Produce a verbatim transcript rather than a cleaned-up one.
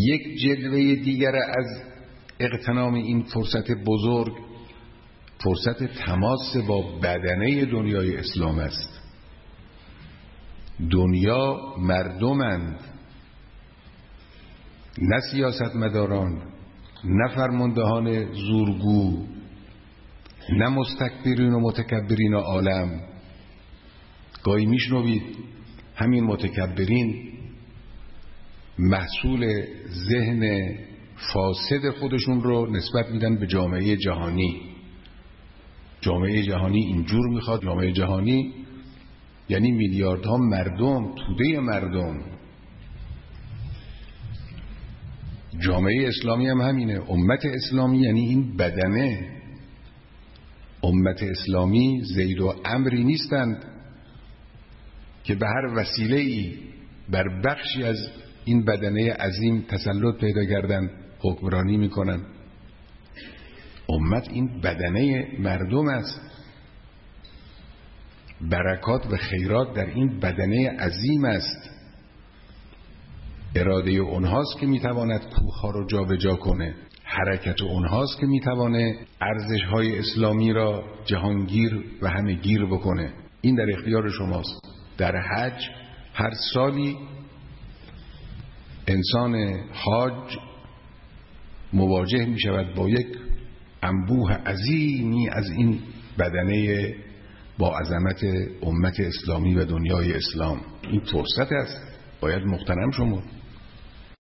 یک جلوه دیگر از اغتنام این فرصت بزرگ فرصت تماس با بدنه دنیای اسلام است. دنیا مردمند، نه سیاستمداران، نه فرماندهان زورگو، نه مستکبرین و متکبرین عالم. گاهی میشنوید همین متکبرین محصول ذهن فاسد خودشون رو نسبت میدن به جامعه جهانی. جامعه جهانی اینجور میخواد. جامعه جهانی یعنی میلیاردها مردم، توده مردم. جامعه اسلامی هم همینه. امت اسلامی یعنی این بدنه. امت اسلامی زید و عمری نیستند که به هر وسیله‌ای بر بخشی از این بدنه عظیم تسلط پیدا کردن، حکمرانی میکنن. امت این بدنه مردم است. برکات و خیرات در این بدنه عظیم است. اراده اونهاست که میتواند کوهها رو جا به جا کنه. حرکت اونهاست که میتوانه ارزش‌های اسلامی را جهانگیر و همه گیر بکنه. این در اختیار شماست. در حج هر سالی انسان حاج مواجه می شود با یک انبوه عظیمی از این بدنه با عظمت امت اسلامی و دنیای اسلام. این فرصت است، باید مغتنم شما.